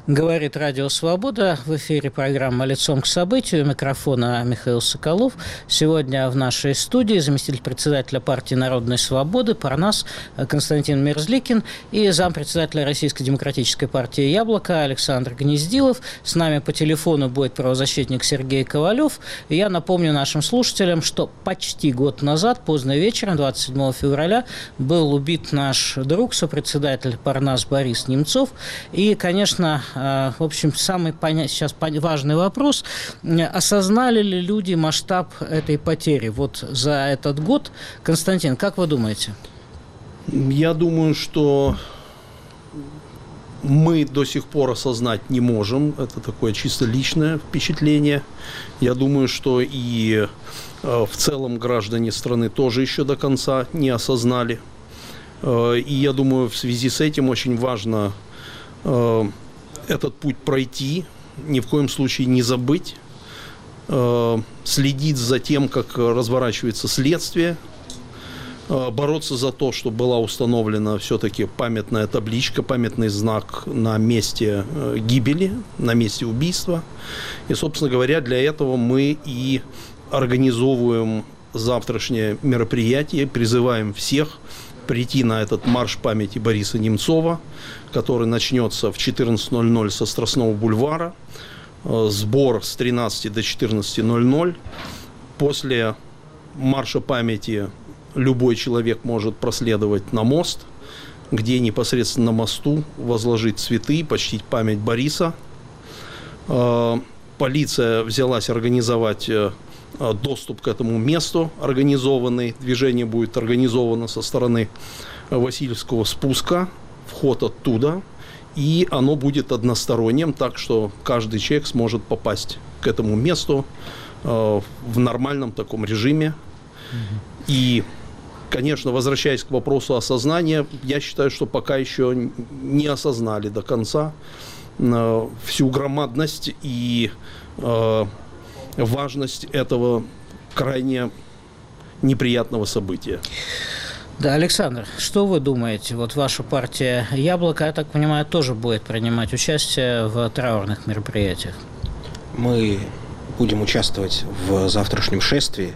Говорит Радио Свобода. В эфире программа «Лицом к событию». У микрофона Михаил Соколов. Сегодня в нашей студии заместитель председателя партии «Народной свободы» Парнас Константин Мерзликин и зампредседателя Российской демократической партии «Яблоко» Александр Гнездилов. С нами по телефону будет правозащитник Сергей Ковалев. И я напомню нашим слушателям, что почти год назад, поздно вечером, 27 февраля, был убит наш друг, сопредседатель Парнас Борис Немцов. И, конечно, в общем, самый сейчас важный вопрос. Осознали ли люди масштаб этой потери вот за этот год? Константин, как вы думаете? Я думаю, что мы до сих пор осознать не можем. Это такое чисто личное впечатление. Я думаю, что и в целом граждане страны тоже еще до конца не осознали. И я думаю, в связи с этим очень важно этот путь пройти, ни в коем случае не забыть, следить за тем, как разворачивается следствие, бороться за то, чтобы была установлена все-таки памятная табличка, памятный знак на месте гибели, на месте убийства. И, собственно говоря, для этого мы и организовываем завтрашнее мероприятие, призываем всех прийти на этот марш памяти Бориса Немцова, который начнется в 14:00 со Страстного бульвара. Сбор с 13 до 14:00. После марша памяти любой человек может проследовать на мост, где непосредственно на мосту возложить цветы, почтить память Бориса. Полиция взялась организовать доступ к этому месту организованный. Движение будет организовано со стороны Васильевского спуска, вход оттуда, и оно будет односторонним, так что каждый человек сможет попасть к этому месту в нормальном таком режиме. И, конечно, возвращаясь к вопросу осознания, я считаю, что пока еще не осознали до конца всю громадность и важность этого крайне неприятного события. Да, Александр, что вы думаете? Вот ваша партия «Яблоко», я так понимаю, тоже будет принимать участие в траурных мероприятиях. Мы будем участвовать в завтрашнем шествии.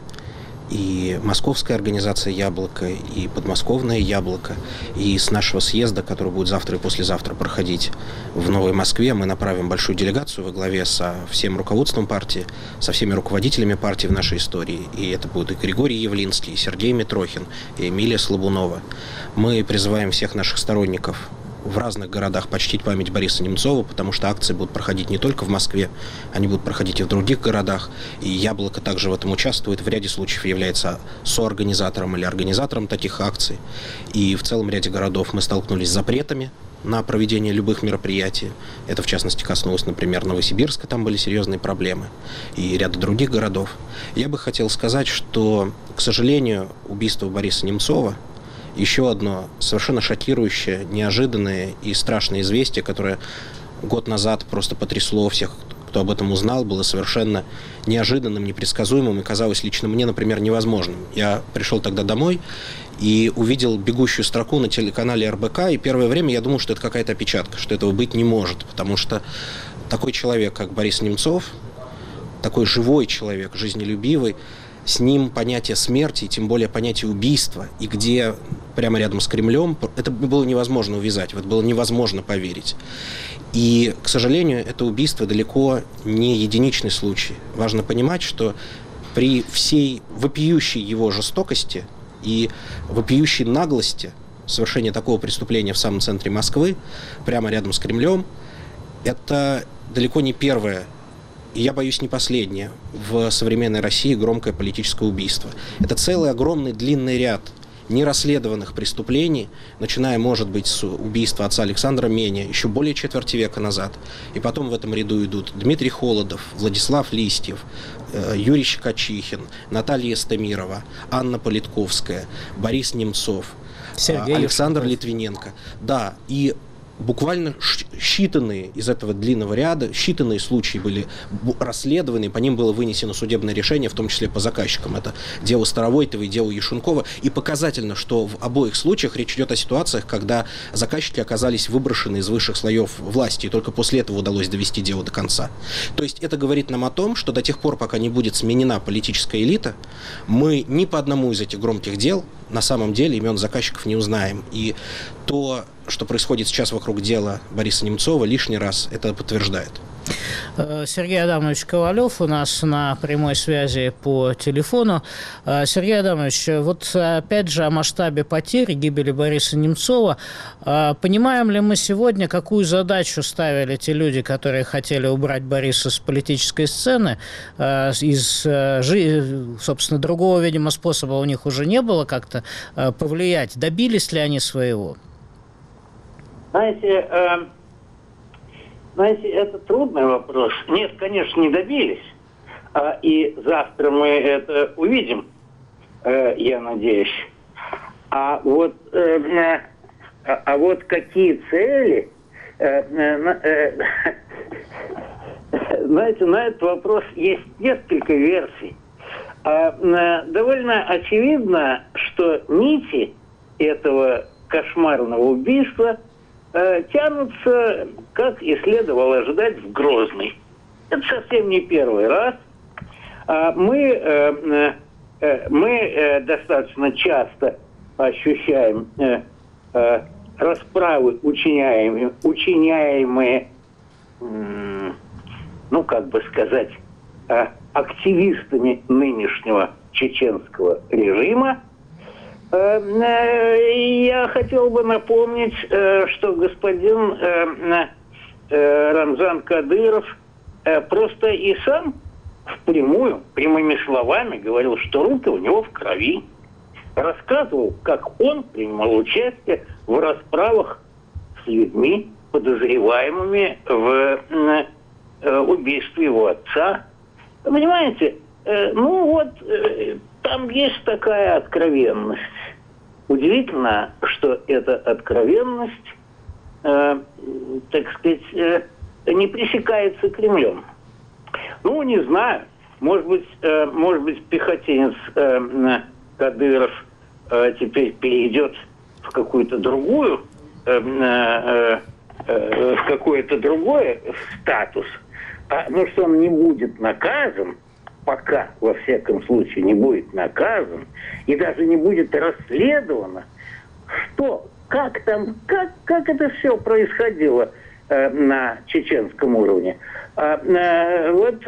И московская организация «Яблоко», и подмосковное «Яблоко», и с нашего съезда, который будет завтра и послезавтра проходить в Новой Москве, мы направим большую делегацию во главе со всем руководством партии, со всеми руководителями партии в нашей истории. И это будут и Григорий Явлинский, и Сергей Митрохин, и Эмилия Слабунова. Мы призываем всех наших сторонников в разных городах почтить память Бориса Немцова, потому что акции будут проходить не только в Москве, они будут проходить и в других городах. И «Яблоко» также в этом участвует, в ряде случаев является соорганизатором или организатором таких акций. И в целом ряде городов мы столкнулись с запретами на проведение любых мероприятий. Это, в частности, коснулось, например, Новосибирска, там были серьезные проблемы, и ряда других городов. Я бы хотел сказать, что, к сожалению, убийство Бориса Немцова — еще одно совершенно шокирующее, неожиданное и страшное известие, которое год назад просто потрясло всех, кто об этом узнал, было совершенно неожиданным, непредсказуемым и казалось лично мне, например, невозможным. Я пришел тогда домой и увидел бегущую строку на телеканале РБК, и первое время я думал, что это какая-то опечатка, что этого быть не может, потому что такой человек, как Борис Немцов, такой живой человек, жизнелюбивый, с ним понятие смерти, тем более понятие убийства, и где прямо рядом с Кремлем, это было невозможно увязать, в это было невозможно поверить. И, к сожалению, это убийство далеко не единичный случай. Важно понимать, что при всей вопиющей его жестокости и вопиющей наглости совершения такого преступления в самом центре Москвы, прямо рядом с Кремлем, это далеко не первое, и я боюсь, не последнее в современной России громкое политическое убийство. Это целый огромный длинный ряд нерасследованных преступлений, начиная, может быть, с убийства отца Александра Меня еще более четверти века назад. И потом в этом ряду идут Дмитрий Холодов, Владислав Листьев, Юрий Щекочихин, Наталья Стамирова, Анна Политковская, Борис Немцов, Александр Литвиненко. Да, и буквально считанные из этого длинного ряда, считанные случаи были расследованы, по ним было вынесено судебное решение, в том числе по заказчикам. Это дело Старовойтова и дело Яшункова. И показательно, что в обоих случаях речь идет о ситуациях, когда заказчики оказались выброшены из высших слоев власти, и только после этого удалось довести дело до конца. То есть это говорит нам о том, что до тех пор, пока не будет сменена политическая элита, мы ни по одному из этих громких дел на самом деле имен заказчиков не узнаем. И то, что происходит сейчас вокруг дела Бориса Немцова, лишний раз это подтверждает. Сергей Адамович Ковалев у нас на прямой связи по телефону. Сергей Адамович, вот опять же о масштабе потери, гибели Бориса Немцова. Понимаем ли мы сегодня, какую задачу ставили те люди, которые хотели убрать Бориса с политической сцены? Собственно, другого, видимо, способа у них уже не было как-то повлиять. Добились ли они своего? Знаете, это трудный вопрос. Нет, конечно, не добились. И завтра мы это увидим, я надеюсь. А вот какие цели... Знаете, на этот вопрос есть несколько версий. Довольно очевидно, что нити этого кошмарного убийства тянутся, как и следовало ожидать, в Грозный. Это совсем не первый раз. Мы достаточно часто ощущаем расправы, учиняемые, активистами нынешнего чеченского режима. Я хотел бы напомнить, что господин Рамзан Кадыров просто и сам прямыми словами говорил, что руки у него в крови. Рассказывал, как он принимал участие в расправах с людьми, подозреваемыми в убийстве его отца. Понимаете, там есть такая откровенность. Удивительно, что эта откровенность, не пресекается Кремлем. Не знаю. Может быть, пехотинец Кадыров теперь перейдет в какую-то другую, в какой-то другой статус. Что он не будет наказан, пока, во всяком случае, не будет наказан, и даже не будет расследовано, как это все происходило на чеченском уровне. Это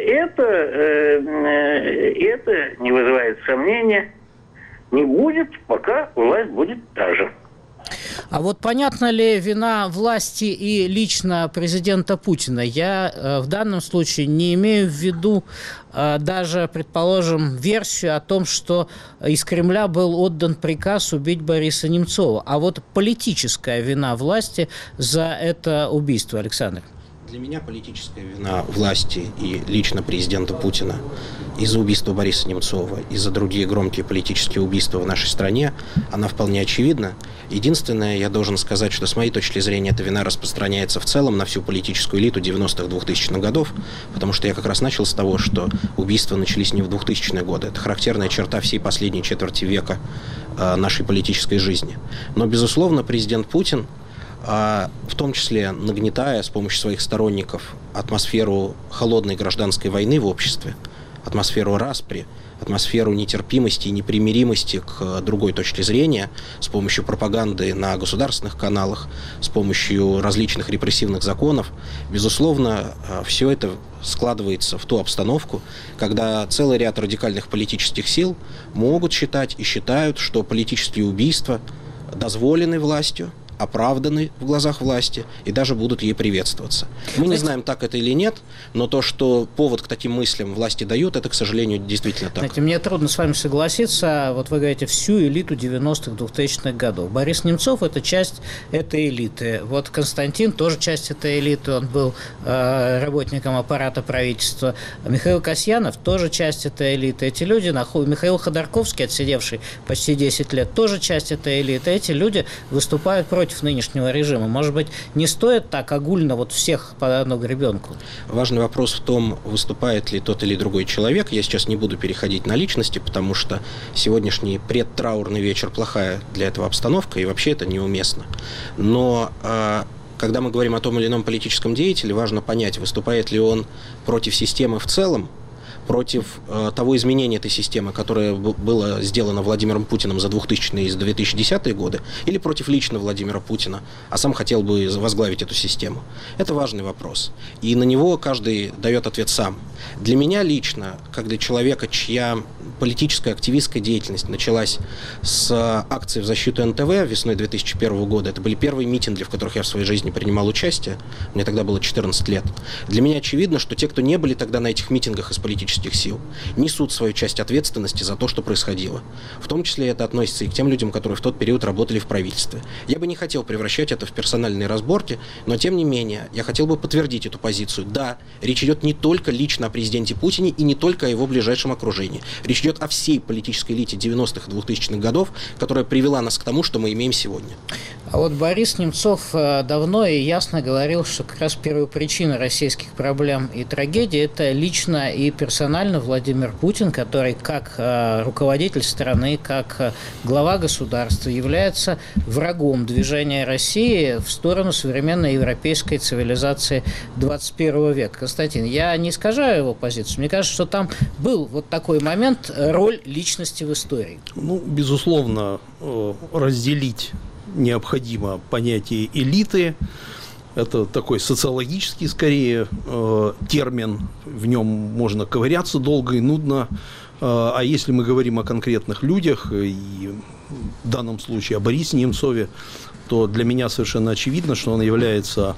не вызывает сомнения, не будет, пока власть будет та же. А вот понятна ли вина власти и лично президента Путина? Я в данном случае не имею в виду даже, предположим, версию о том, что из Кремля был отдан приказ убить Бориса Немцова. А вот политическая вина власти за это убийство, Александр? Для меня политическая вина власти и лично президента Путина и за убийство Бориса Немцова, и за другие громкие политические убийства в нашей стране, она вполне очевидна. Единственное, я должен сказать, что с моей точки зрения эта вина распространяется в целом на всю политическую элиту 90-х, 2000-х годов, потому что я как раз начал с того, что убийства начались не в 2000-е годы. Это характерная черта всей последней четверти века нашей политической жизни. Но, безусловно, президент Путин, в том числе нагнетая с помощью своих сторонников атмосферу холодной гражданской войны в обществе, атмосферу распри, атмосферу нетерпимости и непримиримости к другой точке зрения с помощью пропаганды на государственных каналах, с помощью различных репрессивных законов. Безусловно, все это складывается в ту обстановку, когда целый ряд радикальных политических сил могут считать и считают, что политические убийства дозволены властью, оправданы в глазах власти и даже будут ей приветствоваться. Мы не знаем, так это или нет, но то, что повод к таким мыслям власти дают, это, к сожалению, действительно так. Знаете, мне трудно с вами согласиться. Вот вы говорите, всю элиту 90-х, 2000-х годов. Борис Немцов – это часть этой элиты. Вот Константин тоже часть этой элиты. Он был работником аппарата правительства. Михаил Касьянов тоже часть этой элиты. Эти люди Михаил Ходорковский, отсидевший почти 10 лет, тоже часть этой элиты. Эти люди выступают против против нынешнего режима? Может быть, не стоит так огульно вот всех по одну гребенку? Важный вопрос в том, выступает ли тот или другой человек. Я сейчас не буду переходить на личности, потому что сегодняшний предтраурный вечер плохая для этого обстановка, и вообще это неуместно. Но когда мы говорим о том или ином политическом деятеле, важно понять, выступает ли он против системы в целом, против того изменения этой системы, которое было сделано Владимиром Путиным за 2000-е и 2010-е годы, или против лично Владимира Путина, а сам хотел бы возглавить эту систему. Это важный вопрос. И на него каждый дает ответ сам. Для меня лично, как для человека, чья политическая активистская деятельность началась с акции в защиту НТВ весной 2001 года, это были первые митинги, в которых я в своей жизни принимал участие, мне тогда было 14 лет, для меня очевидно, что те, кто не были тогда на этих митингах из политических сил, несут свою часть ответственности за то, что происходило. В том числе это относится и к тем людям, которые в тот период работали в правительстве. Я бы не хотел превращать это в персональные разборки, но тем не менее, я хотел бы подтвердить эту позицию. Да, речь идет не только лично о президенте Путине и не только о его ближайшем окружении. Речь идет о всей политической элите 90-х и 2000-х годов, которая привела нас к тому, что мы имеем сегодня. А вот Борис Немцов давно и ясно говорил, что как раз первопричина российских проблем и трагедий – это лично и персонально Владимир Путин, который как руководитель страны, как глава государства является врагом движения России в сторону современной европейской цивилизации 21 века. Константин, я не искажаю его позицию. Мне кажется, что там был вот такой момент, роль личности в истории. Ну, безусловно, разделить необходимо понятие элиты. Это такой социологический, скорее, термин. В нем можно ковыряться долго и нудно. А если мы говорим о конкретных людях, и в данном случае о Борисе Немцове, то для меня совершенно очевидно, что он является,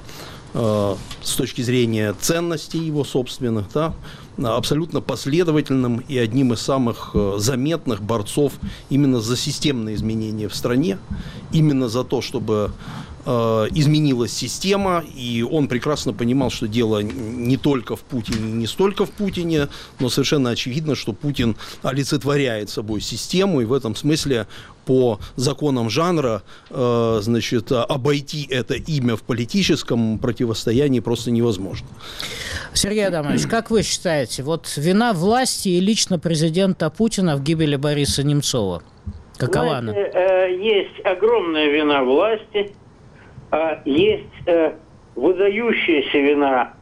с точки зрения ценностей его собственных, да, абсолютно последовательным и одним из самых заметных борцов именно за системные изменения в стране, именно за то, чтобы изменилась система, и он прекрасно понимал, что дело не только в Путине, не столько в Путине, но совершенно очевидно, что Путин олицетворяет собой систему, и в этом смысле по законам жанра, значит, обойти это имя в политическом противостоянии просто невозможно. Сергей Адамович, как вы считаете, вот вина власти и лично президента Путина в гибели Бориса Немцова? Какова она? Есть огромная вина власти, есть выдающаяся вина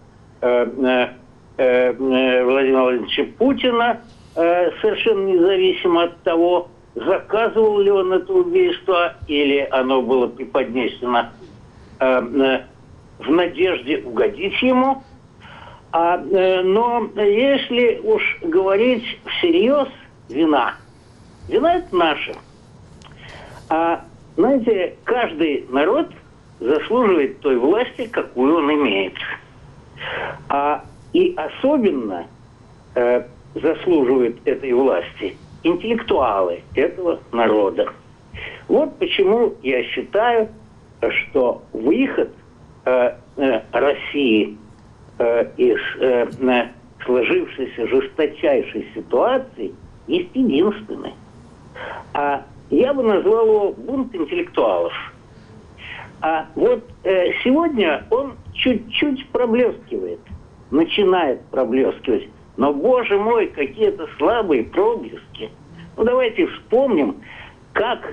Владимира Владимировича Путина, совершенно независимо от того, заказывал ли он это убийство или оно было преподнесено в надежде угодить ему. Но если уж говорить всерьез, вина это наша. Знаете, каждый народ заслуживает той власти, какую он имеет. И особенно заслуживают этой власти интеллектуалы этого народа. Вот почему я считаю, что выход России из сложившейся жесточайшей ситуации есть единственный. Я бы назвал его бунт интеллектуалов. Вот сегодня он чуть-чуть проблескивает, начинает проблескивать. Но, боже мой, какие-то слабые проблески. Ну, давайте вспомним, как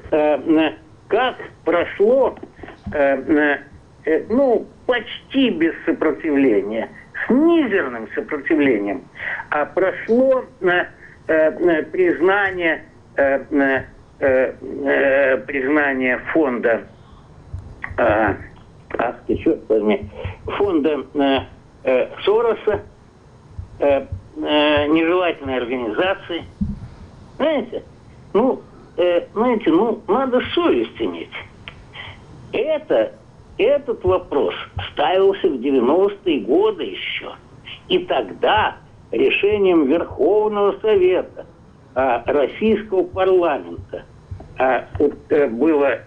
прошло, почти без сопротивления, с мизерным сопротивлением, прошло признание фонда, фонда Сороса, нежелательной организации. Знаете, надо совесть иметь. Этот вопрос ставился в 90-е годы еще. И тогда решением Верховного Совета Российского парламента была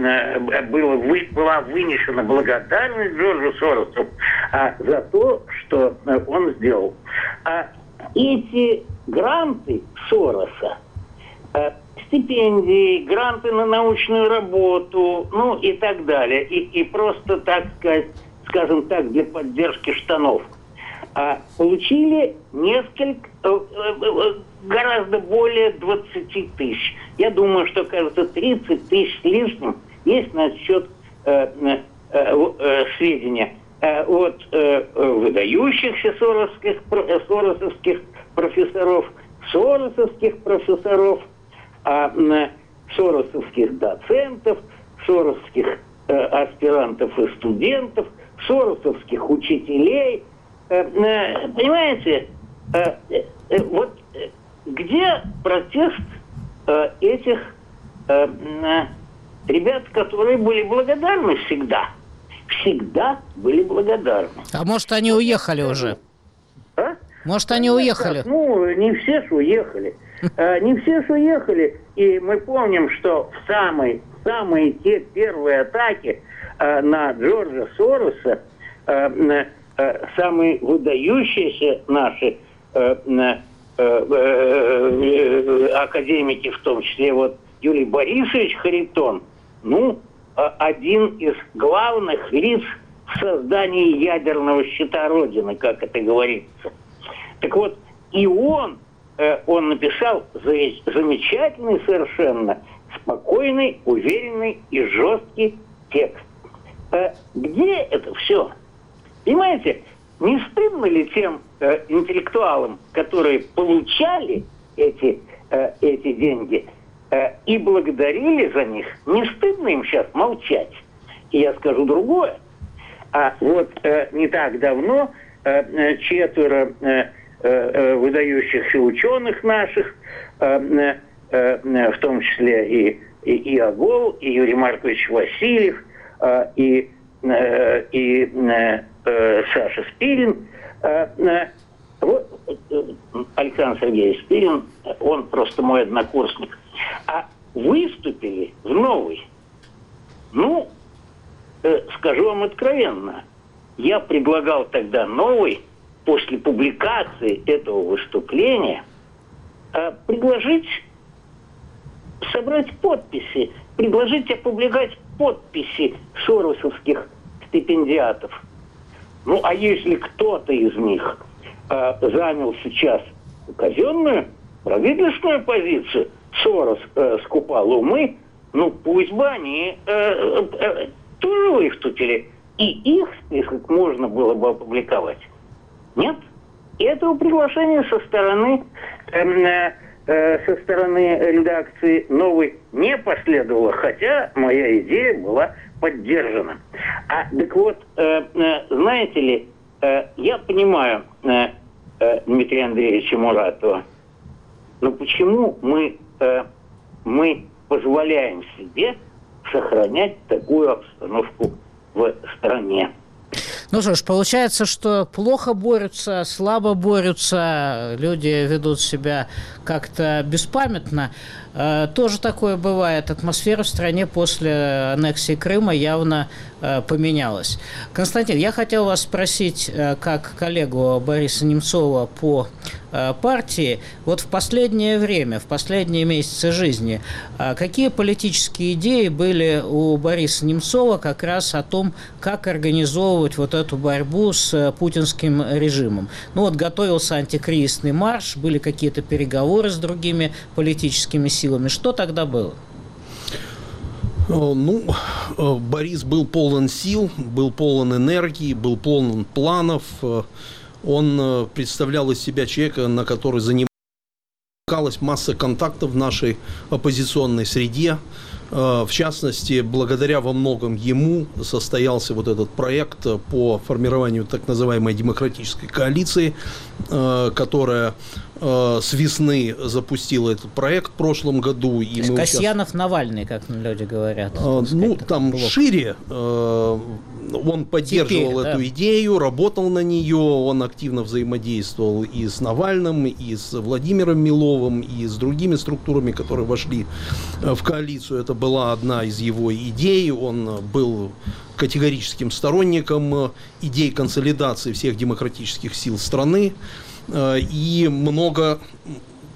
вынесена благодарность Джорджу Соросу за то, что он сделал. Эти гранты Сороса стипендии, гранты на научную работу, ну и так далее. И просто, так сказать, скажем так, для поддержки штанов. Получили гораздо более 20 тысяч. Я думаю, что, кажется, 30 тысяч с лишним есть на этот счет сведения от выдающихся соросовских профессоров, соросовских доцентов, соросовских аспирантов и студентов, соросовских учителей. Понимаете, вот где протест этих ребят, которые были благодарны всегда? Всегда были благодарны. А может, они уехали уже? А? Может, они уехали? Ну, не все же уехали. Не все же уехали. И мы помним, что в самые те первые атаки на Джорджа Сороса самые выдающиеся наши академики, в том числе вот Юрий Борисович Харитон, ну, один из главных лиц в создании ядерного щита Родины, как это говорится. Так вот, и он написал замечательный совершенно, спокойный, уверенный и жесткий текст. Где это все? Понимаете, не стыдно ли тем интеллектуалам, которые получали эти деньги и благодарили за них, не стыдно им сейчас молчать? И я скажу другое. А вот не так давно 4 выдающихся ученых наших, в том числе и Агол, и Юрий Маркович Васильев, и Саша Спирин, Александр Сергеевич Спирин, он просто мой однокурсник, выступили в новой. Ну, скажу вам откровенно, я предлагал тогда новый, после публикации этого выступления, собрать подписи, предложить опубликовать подписи соросовских стипендиатов. Ну, а если кто-то из них занял сейчас казенную, правительственную позицию, Сорос скупал умы, ну, пусть бы они тоже выступили. И их список можно было бы опубликовать. Нет? И этого приглашения со стороны редакции «Новой» не последовало, хотя моя идея была поддержана. Так вот, знаете ли, я понимаю Дмитрия Андреевича Муратова, но почему мы позволяем себе сохранять такую обстановку в стране? Ну что ж, получается, что плохо борются, слабо борются, люди ведут себя как-то беспамятно. Тоже такое бывает. Атмосфера в стране после аннексии Крыма явно поменялась. Константин, я хотел вас спросить, как коллегу Бориса Немцова по партии, вот в последнее время, в последние месяцы жизни, какие политические идеи были у Бориса Немцова как раз о том, как организовывать вот эту борьбу с путинским режимом? Ну вот готовился антикризисный марш, были какие-то переговоры с другими политическими силами. Что тогда было? Ну, Борис был полон сил, был полон энергии, был полон планов. Он представлял из себя человека, на который занималась масса контактов в нашей оппозиционной среде. В частности, благодаря во многом ему состоялся вот этот проект по формированию так называемой демократической коалиции, которая с весны запустила этот проект в прошлом году. И мы Касьянов-Навальный, как люди говорят. Ну, там блок. Шире. Он поддерживал эту идею, работал на нее, он активно взаимодействовал и с Навальным, и с Владимиром Миловым, и с другими структурами, которые вошли в коалицию. Это была одна из его идей. Он был категорическим сторонником идей консолидации всех демократических сил страны. И много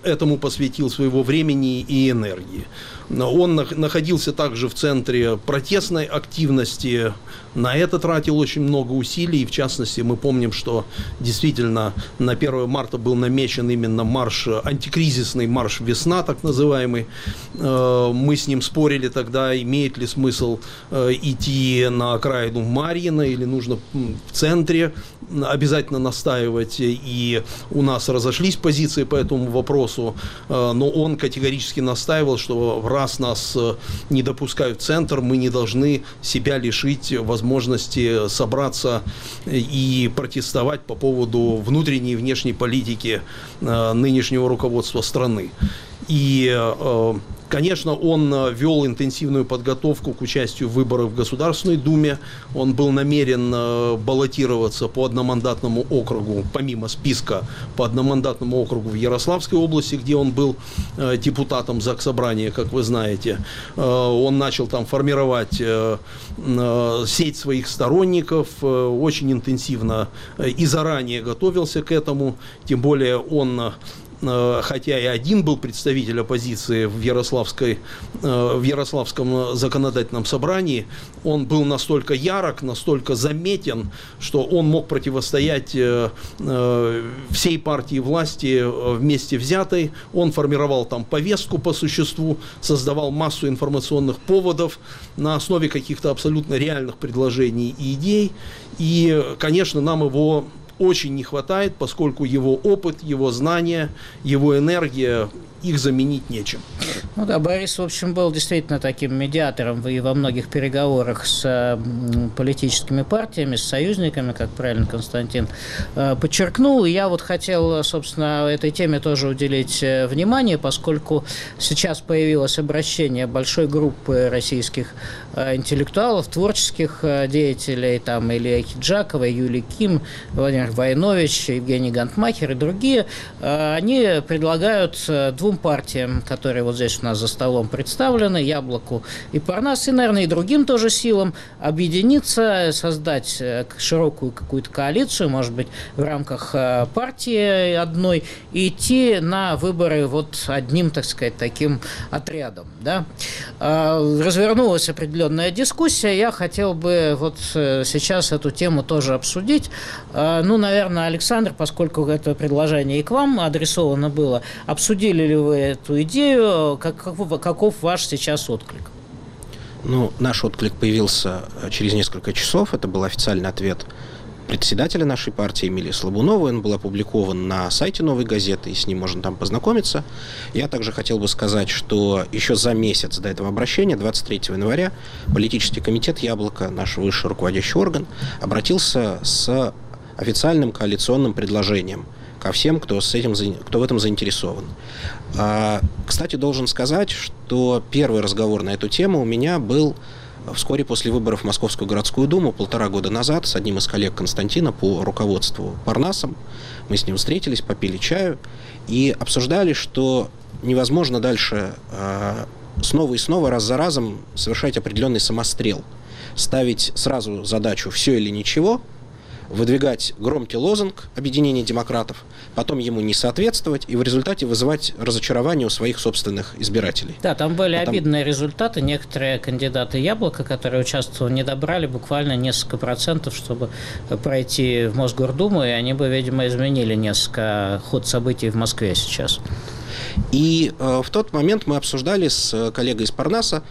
этому посвятил своего времени и энергии. Он находился также в центре протестной активности, на это тратил очень много усилий, в частности, мы помним, что действительно на 1 марта был намечен именно марш, антикризисный марш «Весна», так называемый. Мы с ним спорили тогда, имеет ли смысл идти на окраину Марьино или нужно в центре обязательно настаивать, и у нас разошлись позиции по этому вопросу, но он категорически настаивал, что раз нас не допускают в центр, мы не должны себя лишить возможности собраться и протестовать по поводу внутренней и внешней политики нынешнего руководства страны. И, конечно, он вел интенсивную подготовку к участию в выборах в Государственной Думе. Он был намерен баллотироваться по одномандатному округу, помимо списка, по одномандатному округу в Ярославской области, где он был депутатом Заксобрания, как вы знаете. Он начал там формировать сеть своих сторонников, очень интенсивно и заранее готовился к этому. Тем более он, хотя и один был представитель оппозиции в Ярославском законодательном собрании, он был настолько ярок, настолько заметен, что он мог противостоять всей партии власти вместе взятой. Он формировал там повестку по существу, создавал массу информационных поводов на основе каких-то абсолютно реальных предложений и идей. И, конечно, нам его очень не хватает, поскольку его опыт, его знания, его энергия, их заменить нечем. Ну да, Борис, в общем, был действительно таким медиатором и во многих переговорах с политическими партиями, с союзниками, как правильно Константин подчеркнул. И я вот хотел, собственно, этой теме тоже уделить внимание, поскольку сейчас появилось обращение большой группы российских интеллектуалов, творческих деятелей, там Илья Хиджакова, Юлий Ким, Владимир Войнович, Евгений Гантмахер и другие. Они предлагают двум партиям, которые вот здесь у нас за столом представлены, Яблоку и Парнас, и, наверное, и другим тоже силам, объединиться, создать широкую какую-то коалицию, может быть, в рамках партии одной, и идти на выборы вот одним, так сказать, таким отрядом. Да? Развернулась определенная дискуссия, я хотел бы вот сейчас эту тему тоже обсудить. Ну, наверное, Александр, поскольку это предложение и к вам адресовано было, обсудили ли вы эту идею, каков ваш сейчас отклик? Ну, наш отклик появился через несколько часов. Это был официальный ответ председателя нашей партии Эмилии Слабуновой. Он был опубликован на сайте «Новой газеты», и с ним можно там познакомиться. Я также хотел бы сказать, что еще за месяц до этого обращения, 23 января, политический комитет «Яблоко», наш высший руководящий орган, обратился с официальным коалиционным предложением ко всем, кто в этом заинтересован. Кстати, должен сказать, что первый разговор на эту тему у меня был вскоре после выборов в Московскую городскую думу 1,5 года назад с одним из коллег Константина по руководству Парнасом. Мы с ним встретились, попили чаю и обсуждали, что невозможно дальше снова и снова, раз за разом совершать определенный самострел, ставить сразу задачу «все или ничего», выдвигать громкий лозунг объединения демократов, потом ему не соответствовать и в результате вызывать разочарование у своих собственных избирателей. Да, там были обидные результаты. Некоторые кандидаты «Яблоко», которые участвовали, не добрали буквально несколько процентов, чтобы пройти в Мосгордуму, и они бы, видимо, изменили несколько ход событий в Москве сейчас. И в тот момент мы обсуждали с коллегой из Парнаса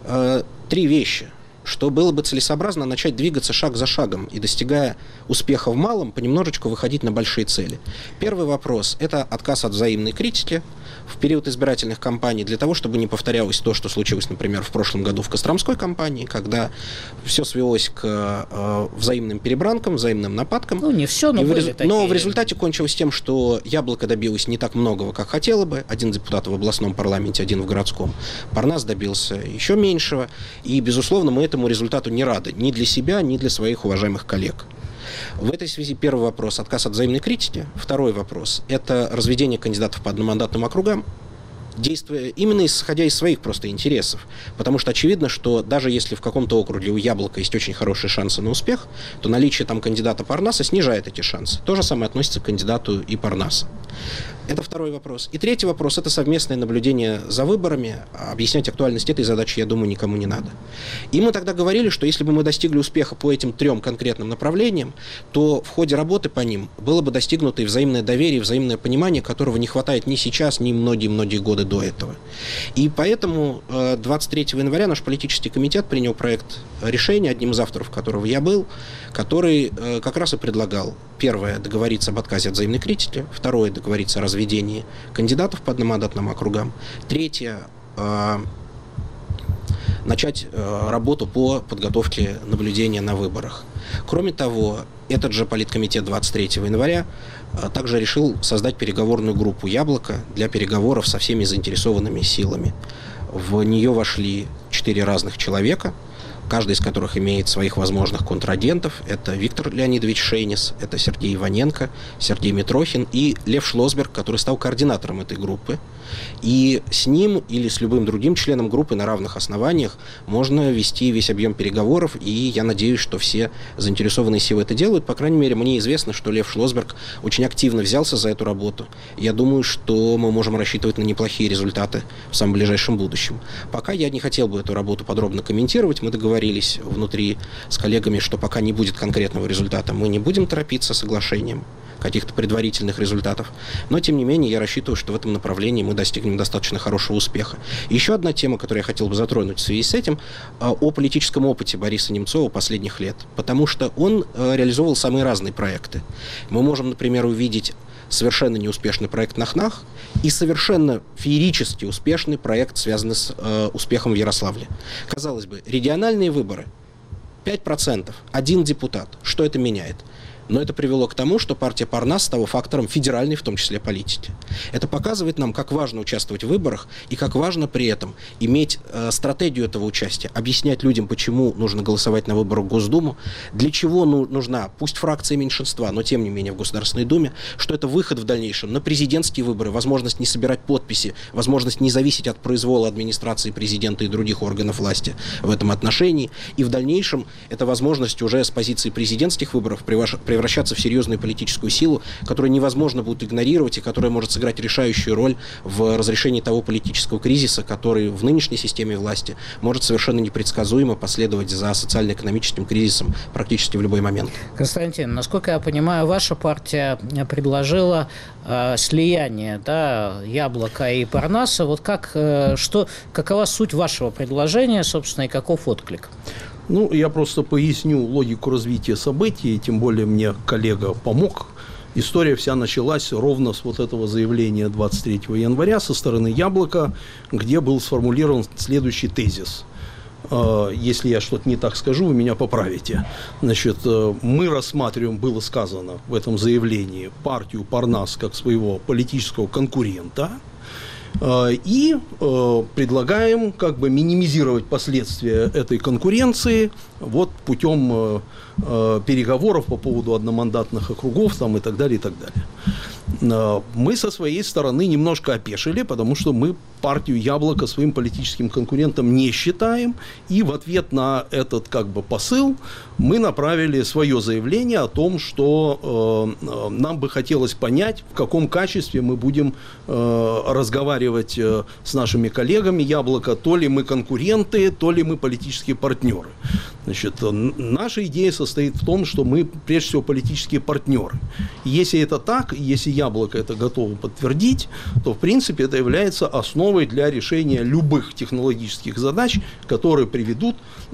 3 вещи. Что было бы целесообразно начать двигаться шаг за шагом и, достигая успеха в малом, понемножечку выходить на большие цели. Первый вопрос – это отказ от взаимной критики в период избирательных кампаний для того, чтобы не повторялось то, что случилось, например, в прошлом году в Костромской кампании, когда все свелось к взаимным перебранкам, взаимным нападкам. Ну, не все, но были такие. Но в результате кончилось тем, что «Яблоко» добилось не так многого, как хотело бы. 1 депутат в областном парламенте, 1 в городском. Парнас добился еще меньшего. И, безусловно, мы этому результату не рады. Ни для себя, ни для своих уважаемых коллег. В этой связи первый вопрос – отказ от взаимной критики. Второй вопрос – это разведение кандидатов по одномандатным округам, действуя именно исходя из своих просто интересов. Потому что очевидно, что даже если в каком-то округе у «Яблока» есть очень хорошие шансы на успех, то наличие там кандидата Парнаса снижает эти шансы. То же самое относится к кандидату и Парнаса. Это второй вопрос. И третий вопрос – это совместное наблюдение за выборами. Объяснять актуальность этой задачи, я думаю, никому не надо. И мы тогда говорили, что если бы мы достигли успеха по этим 3 конкретным направлениям, то в ходе работы по ним было бы достигнуто и взаимное доверие, и взаимное понимание, которого не хватает ни сейчас, ни многие-многие годы до этого. И поэтому 23 января наш политический комитет принял проект решения, одним из авторов которого я был, который как раз и предлагал: первое – договориться об отказе от взаимной критики, второе – договориться о разведении кандидатов по одномандатным округам, третье – начать работу по подготовке наблюдения на выборах. Кроме того, этот же политкомитет 23 января также решил создать переговорную группу «Яблоко» для переговоров со всеми заинтересованными силами. В нее вошли 4 разных человека, каждый из которых имеет своих возможных контрагентов. Это Виктор Леонидович Шейнис, это Сергей Иваненко, Сергей Митрохин и Лев Шлосберг, который стал координатором этой группы. И с ним или с любым другим членом группы на равных основаниях можно вести весь объем переговоров, и я надеюсь, что все заинтересованные силы это делают. По крайней мере, мне известно, что Лев Шлосберг очень активно взялся за эту работу. Я думаю, что мы можем рассчитывать на неплохие результаты в самом ближайшем будущем. Пока я не хотел бы эту работу подробно комментировать. Мы договорились внутри с коллегами, что пока не будет конкретного результата, мы не будем торопиться с соглашением каких-то предварительных результатов. Но, тем не менее, я рассчитываю, что в этом направлении мы достигнем достаточно хорошего успеха. Еще одна тема, которую я хотел бы затронуть в связи с этим, о политическом опыте Бориса Немцова последних лет. Потому что он реализовывал самые разные проекты. Мы можем, например, увидеть совершенно неуспешный проект «Нах-Нах» и совершенно феерически успешный проект, связанный с успехом в Ярославле. Казалось бы, региональные выборы, 5%, 1 депутат. Что это меняет? Но это привело к тому, что партия Парнас стала фактором федеральной, в том числе, политики. Это показывает нам, как важно участвовать в выборах и как важно при этом иметь стратегию этого участия, объяснять людям, почему нужно голосовать на выборах в Госдуму, для чего нужна, пусть фракция меньшинства, но тем не менее в Государственной Думе, что это выход в дальнейшем на президентские выборы, возможность не собирать подписи, возможность не зависеть от произвола администрации президента и других органов власти в этом отношении. И в дальнейшем это возможность уже с позиции президентских выборов превращаться в серьезную политическую силу, которую невозможно будет игнорировать и которая может сыграть решающую роль в разрешении того политического кризиса, который в нынешней системе власти может совершенно непредсказуемо последовать за социально-экономическим кризисом практически в любой момент. Константин, насколько я понимаю, ваша партия предложила слияние, да, Яблока и Парнаса. Вот какова суть вашего предложения, собственно, и каков отклик? Ну, я просто поясню логику развития событий, тем более мне коллега помог. История вся началась ровно с вот этого заявления 23 января со стороны Яблока, где был сформулирован следующий тезис. Если я что-то не так скажу, вы меня поправите. Значит, мы рассматриваем, было сказано в этом заявлении, партию Парнас как своего политического конкурента, и предлагаем как бы минимизировать последствия этой конкуренции вот путем переговоров по поводу одномандатных округов там, и так далее, и так далее. Мы со своей стороны немножко опешили, потому что мы партию Яблоко своим политическим конкурентом не считаем, и в ответ на этот как бы посыл мы направили свое заявление о том, что нам бы хотелось понять, в каком качестве мы будем разговаривать с нашими коллегами Яблоко, то ли мы конкуренты, то ли мы политические партнеры. Значит, наша идея состоит в том, что мы прежде всего политические партнеры. Если это так, если Яблоко это готово подтвердить, то в принципе это является основой для решения любых технологических задач, которые приведут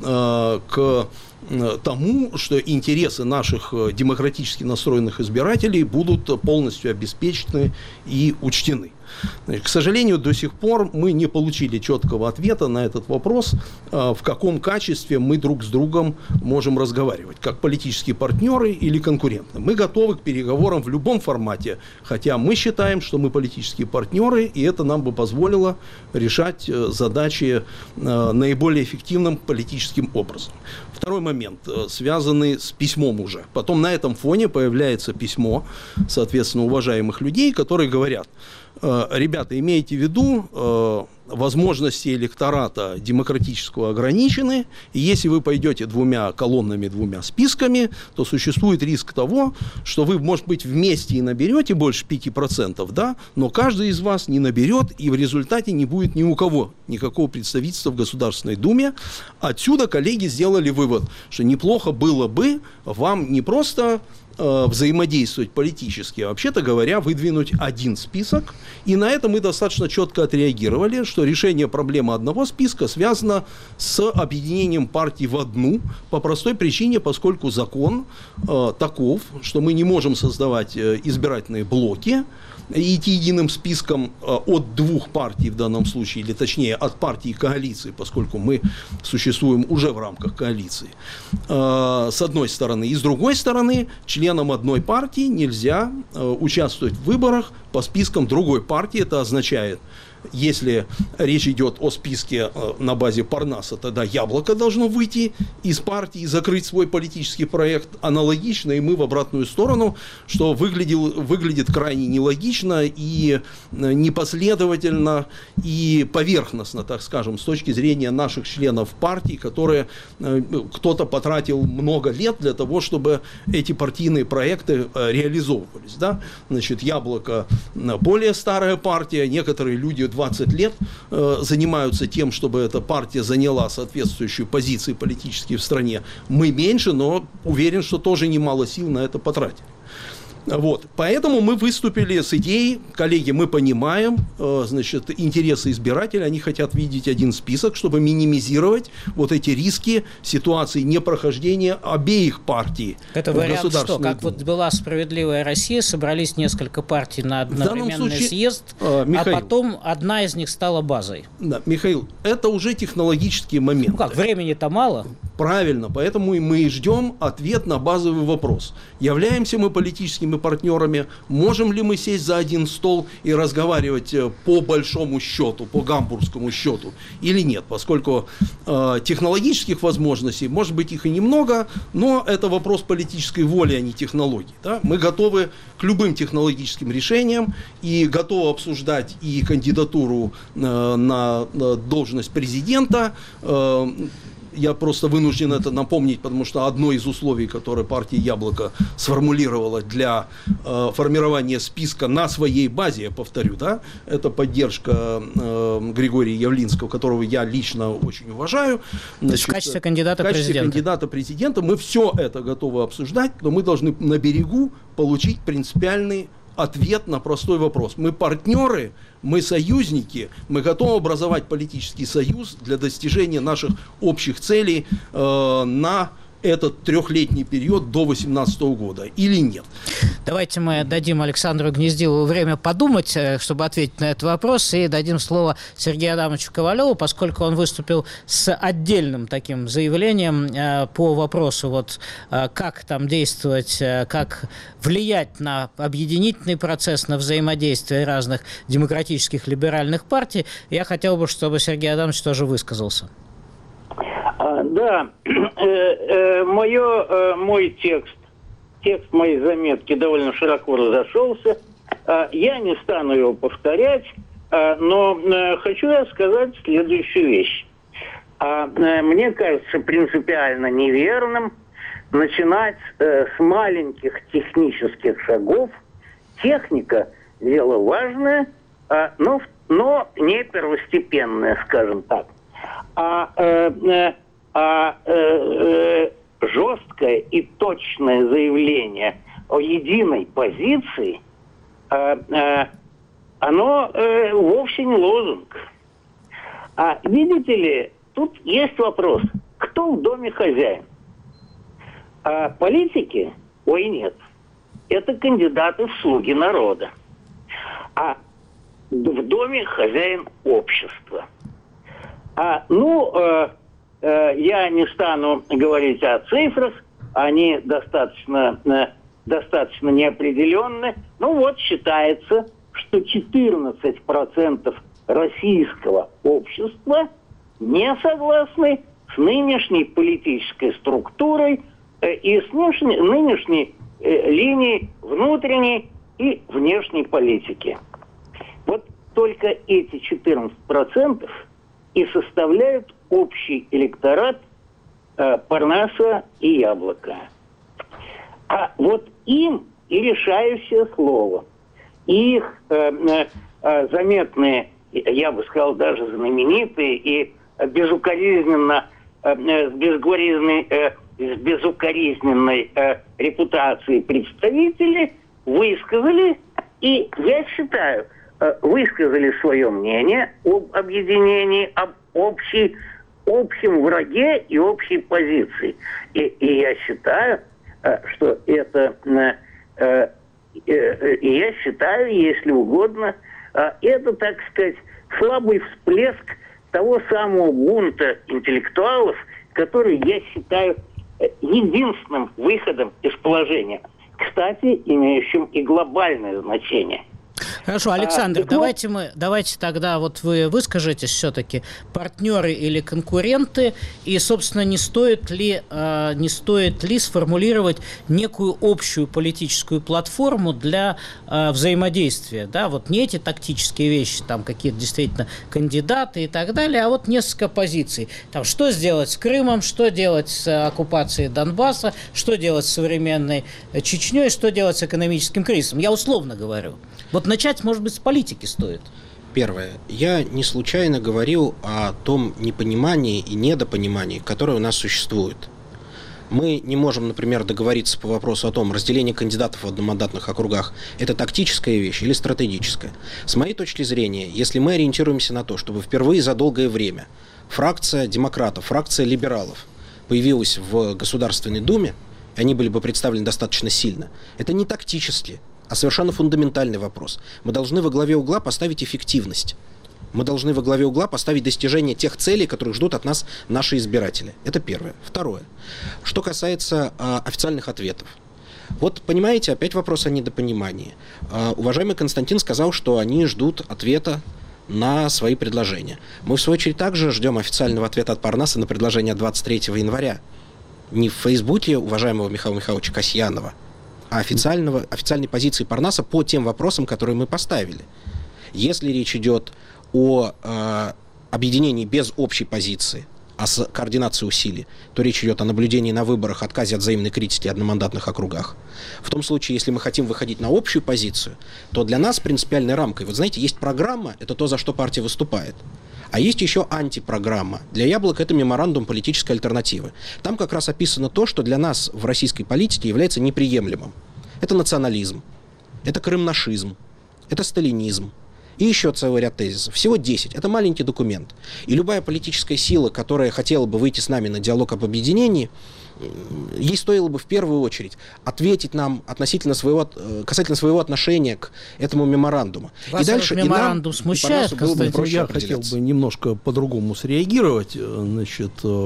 к тому, что интересы наших демократически настроенных избирателей будут полностью обеспечены и учтены. К сожалению, до сих пор мы не получили четкого ответа на этот вопрос, в каком качестве мы друг с другом можем разговаривать, как политические партнеры или конкуренты. Мы готовы к переговорам в любом формате, хотя мы считаем, что мы политические партнеры, и это нам бы позволило решать задачи наиболее эффективным политическим образом. Второй момент, связанный с письмом уже. Потом на этом фоне появляется письмо, соответственно, уважаемых людей, которые говорят: ребята, имейте в виду, возможности электората демократического ограничены, и если вы пойдете двумя колоннами, двумя списками, то существует риск того, что вы, может быть, вместе и наберете больше 5%, да, но каждый из вас не наберет, и в результате не будет ни у кого никакого представительства в Государственной Думе. Отсюда коллеги сделали вывод, что неплохо было бы вам не просто взаимодействовать политически, а вообще-то говоря, выдвинуть один список. И на это мы достаточно четко отреагировали, что решение проблемы одного списка связано с объединением партий в одну, по простой причине, поскольку закон таков, что мы не можем создавать избирательные блоки и идти единым списком от двух партий в данном случае, или точнее от партии коалиции, поскольку мы существуем уже в рамках коалиции, с одной стороны. И с другой стороны, членам одной партии нельзя участвовать в выборах по спискам другой партии. Это означает, если речь идет о списке на базе Парнаса, тогда Яблоко должно выйти из партии и закрыть свой политический проект. Аналогично и мы в обратную сторону, что выглядит крайне нелогично и непоследовательно и поверхностно, так скажем, с точки зрения наших членов партии, которые кто-то потратил много лет для того, чтобы эти партийные проекты реализовывались. Да? Значит, Яблоко более старая партия, некоторые люди 20 лет занимаются тем, чтобы эта партия заняла соответствующую позицию политические в стране. Мы меньше, но уверен, что тоже немало сил на это потратили. Вот. Поэтому мы выступили с идеей, коллеги, мы понимаем, значит, интересы избирателей, они хотят видеть один список, чтобы минимизировать вот эти риски ситуации непрохождения обеих партий. Это вариант что? Как вот была «Справедливая Россия», собрались несколько партий на одновременный съезд, Михаил, а потом одна из них стала базой. Да, Михаил, это уже технологические моменты. Ну как, времени-то мало. Правильно, поэтому мы ждем ответ на базовый вопрос. Являемся мы политическими партнерами, можем ли мы сесть за один стол и разговаривать по большому счету, по гамбургскому счету или нет, поскольку технологических возможностей, может быть, их и немного, но это вопрос политической воли, а не технологий. Да? Мы готовы к любым технологическим решениям и готовы обсуждать и кандидатуру на должность президента. Я просто вынужден это напомнить, потому что одно из условий, которое партия «Яблоко» сформулировала для формирования списка на своей базе, я повторю, да, это поддержка Григория Явлинского, которого я лично очень уважаю. Значит, в качестве кандидата президента мы все это готовы обсуждать, но мы должны на берегу получить принципиальный ответ на простой вопрос. Мы партнеры, мы союзники, мы готовы образовать политический союз для достижения наших общих целей на этот трехлетний период до 2018 года или нет? Давайте мы дадим Александру Гнездилову время подумать, чтобы ответить на этот вопрос, и дадим слово Сергею Адамовичу Ковалеву, поскольку он выступил с отдельным таким заявлением по вопросу, вот, как там действовать, как влиять на объединительный процесс, на взаимодействие разных демократических либеральных партий. Я хотел бы, чтобы Сергей Адамович тоже высказался. Да, мой текст моей заметки довольно широко разошелся. Я не стану его повторять, но хочу я сказать следующую вещь. Мне кажется принципиально неверным начинать с маленьких технических шагов. Техника – дело важное, но не первостепенное, скажем так. Жесткое и точное заявление о единой позиции, оно вовсе не лозунг. Видите ли, тут есть вопрос, кто в доме хозяин? Политики? Ой, нет. Это кандидаты в слуги народа. А в доме хозяин общества. Я не стану говорить о цифрах, они достаточно неопределенны. Считается, что 14% российского общества не согласны с нынешней политической структурой и с нынешней линией внутренней и внешней политики. Вот только эти 14% и составляют общий электорат Парнаса и Яблока. А вот им и решающее слово. Их заметные, я бы сказал, даже знаменитые и безукоризненной репутацией представители высказали, и я считаю, высказали свое мнение об объединении, об общем враге и общей позиции. И я считаю, что это, я считаю, если угодно, это, так сказать, слабый всплеск того самого бунта интеллектуалов, который я считаю единственным выходом из положения, кстати, имеющим и глобальное значение. Хорошо, Александр, давайте тогда вот вы выскажетесь все-таки, партнеры или конкуренты, и, собственно, не стоит ли сформулировать некую общую политическую платформу для взаимодействия, да, вот не эти тактические вещи, там какие-то действительно кандидаты и так далее, а вот несколько позиций. Там, что сделать с Крымом, что делать с оккупацией Донбасса, что делать с современной Чечней, что делать с экономическим кризисом. Я условно говорю. Вот начать, может быть, с политики стоит. Первое. Я не случайно говорил о том непонимании и недопонимании, которое у нас существует. Мы не можем, например, договориться по вопросу о том, разделение кандидатов в одномандатных округах – это тактическая вещь или стратегическая. С моей точки зрения, если мы ориентируемся на то, чтобы впервые за долгое время фракция демократов, фракция либералов появилась в Государственной Думе, и они были бы представлены достаточно сильно, это не тактически, а совершенно фундаментальный вопрос. Мы должны во главе угла поставить эффективность. Мы должны во главе угла поставить достижение тех целей, которых ждут от нас наши избиратели. Это первое. Второе. Что касается официальных ответов. Вот, понимаете, опять вопрос о недопонимании. Уважаемый Константин сказал, что они ждут ответа на свои предложения. Мы, в свою очередь, также ждем официального ответа от Парнаса на предложение 23 января. Не в Фейсбуке уважаемого Михаила Михайловича Касьянова, а официальной позиции Парнаса по тем вопросам, которые мы поставили. Если речь идет о объединении без общей позиции, а с координацией усилий, то речь идет о наблюдении на выборах, отказе от взаимной критики в одномандатных округах. В том случае, если мы хотим выходить на общую позицию, то для нас принципиальной рамкой, вот знаете, есть программа, это то, за что партия выступает. А есть еще антипрограмма. Для Яблок это меморандум политической альтернативы. Там как раз описано то, что для нас в российской политике является неприемлемым. Это национализм, это крымнашизм, это сталинизм. И еще целый ряд тезисов. Всего 10. Это маленький документ. И любая политическая сила, которая хотела бы выйти с нами на диалог об объединении, ей стоило бы в первую очередь ответить нам касательно своего отношения к этому меморандуму. Вас и дальше меморандум смущает, Константин? Я хотел бы немножко по-другому среагировать. Значит,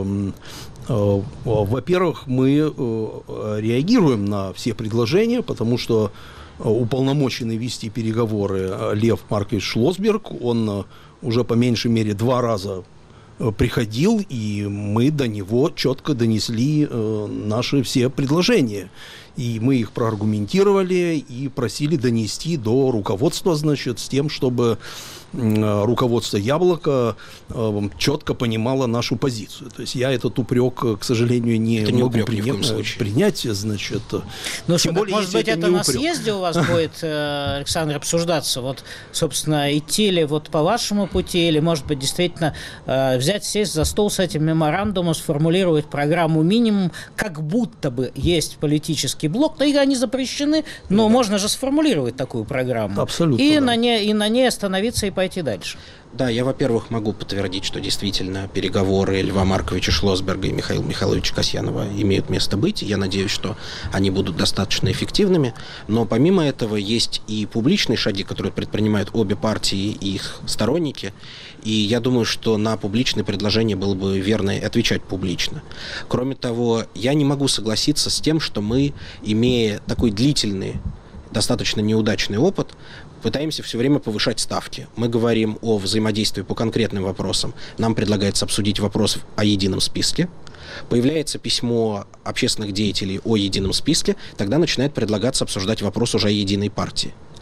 во-первых, мы реагируем на все предложения, потому что уполномоченный вести переговоры Лев Маркович Шлосберг, он уже по меньшей мере 2 раза приходил, и мы до него четко донесли наши все предложения. И мы их проаргументировали и просили донести до руководства, значит, с тем, чтобы руководство Яблока четко понимало нашу позицию. То есть я этот упрек, к сожалению, не могу принять, значит. Ну что, может быть, это на съезде у вас будет, Александр, обсуждаться? Вот, собственно, идти ли вот по вашему пути, или, может быть, действительно взять, сесть за стол с этим меморандумом, сформулировать программу минимум, как будто бы есть политический блок, но они запрещены, но можно же сформулировать такую программу. Абсолютно. И на ней остановиться и пойти дальше. Да, я, во-первых, могу подтвердить, что действительно переговоры Льва Марковича Шлосберга и Михаила Михайловича Касьянова имеют место быть. Я надеюсь, что они будут достаточно эффективными. Но помимо этого есть и публичные шаги, которые предпринимают обе партии и их сторонники. И я думаю, что на публичные предложения было бы верно отвечать публично. Кроме того, я не могу согласиться с тем, что мы, имея такой длительный, достаточно неудачный опыт, пытаемся все время повышать ставки. Мы говорим о взаимодействии по конкретным вопросам. Нам предлагается обсудить вопрос о едином списке. Появляется письмо общественных деятелей о едином списке, тогда начинает предлагаться обсуждать вопрос уже о единой партии.